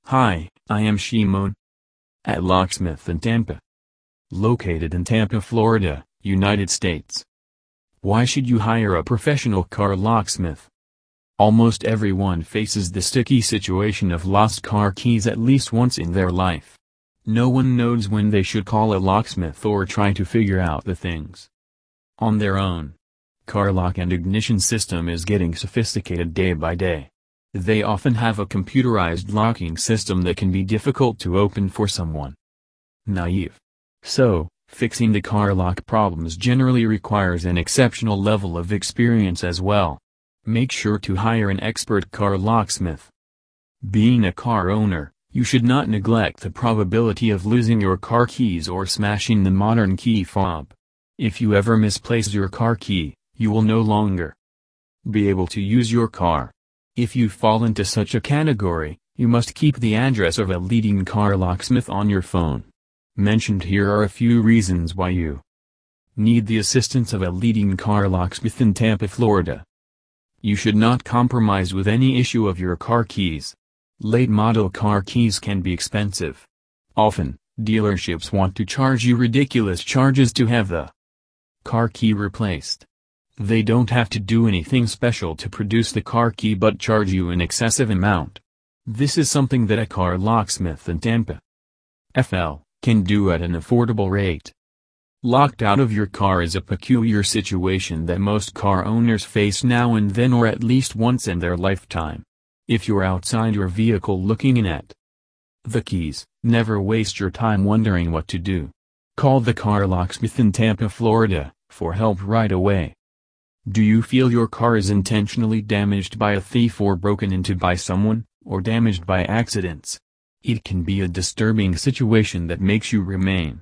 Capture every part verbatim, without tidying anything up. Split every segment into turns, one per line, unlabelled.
Hi, I am Shimon at Locksmith in Tampa. Located in Tampa, Florida, United States. Why should you hire a professional car locksmith? Almost everyone faces the sticky situation of lost car keys at least once in their life. No one knows when they should call a locksmith or try to figure out the things on their own. Car lock and ignition system is getting sophisticated day by day. They often have a computerized locking system that can be difficult to open for someone naive. So, fixing the car lock problems generally requires an exceptional level of experience as well. Make sure to hire an expert car locksmith. Being a car owner, you should not neglect the probability of losing your car keys or smashing the modern key fob. If you ever misplace your car key, you will no longer be able to use your car. If you fall into such a category, you must keep the address of a leading car locksmith on your phone. Mentioned here are a few reasons why you need the assistance of a leading car locksmith in Tampa, Florida. You should not compromise with any issue of your car keys. Late model car keys can be expensive. Often, dealerships want to charge you ridiculous charges to have the car key replaced. They don't have to do anything special to produce the car key but charge you an excessive amount. This is something that a car locksmith in Tampa, F L, can do at an affordable rate. Locked out of your car is a peculiar situation that most car owners face now and then, or at least once in their lifetime. If you're outside your vehicle looking in at the keys, never waste your time wondering what to do. Call the car locksmith in Tampa, Florida, for help right away. Do you feel your car is intentionally damaged by a thief or broken into by someone, or damaged by accidents? It can be a disturbing situation that makes you remain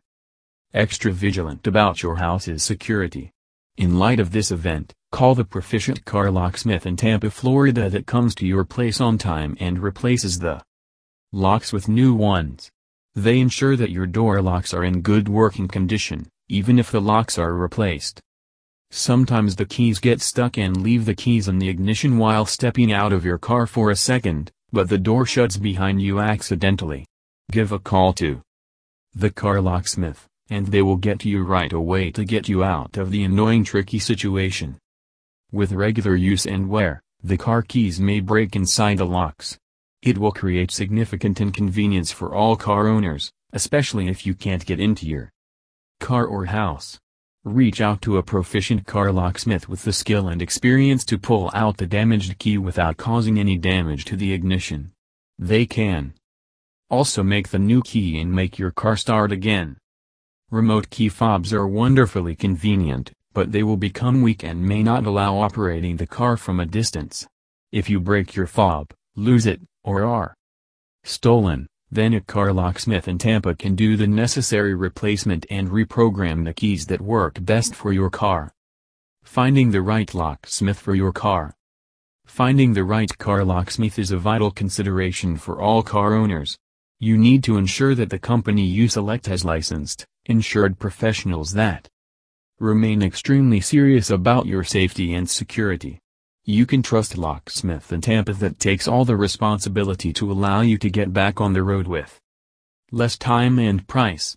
extra vigilant about your house's security. In light of this event, call the proficient car locksmith in Tampa, Florida that comes to your place on time and replaces the locks with new ones. They ensure that your door locks are in good working condition, even if the locks are replaced. Sometimes the keys get stuck and leave the keys in the ignition while stepping out of your car for a second, but the door shuts behind you accidentally. Give a call to the car locksmith, and they will get to you right away to get you out of the annoying tricky situation. With regular use and wear, the car keys may break inside the locks. It will create significant inconvenience for all car owners, especially if you can't get into your car or house. Reach out to a proficient car locksmith with the skill and experience to pull out the damaged key without causing any damage to the ignition. They can also make the new key and make your car start again. Remote key fobs are wonderfully convenient, but they will become weak and may not allow operating the car from a distance. If you break your fob, lose it, or are stolen, then a car locksmith in Tampa can do the necessary replacement and reprogram the keys that work best for your car. Finding the right locksmith for your car. Finding the right car locksmith is a vital consideration for all car owners. You need to ensure that the company you select has licensed, insured professionals that remain extremely serious about your safety and security. You can trust Locksmith in Tampa that takes all the responsibility to allow you to get back on the road with less time and price.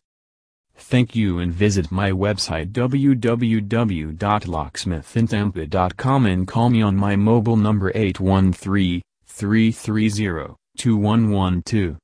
Thank you, and visit my website w w w dot locksmith in tampa dot com and call me on my mobile number eight one three, three three zero, two one one two.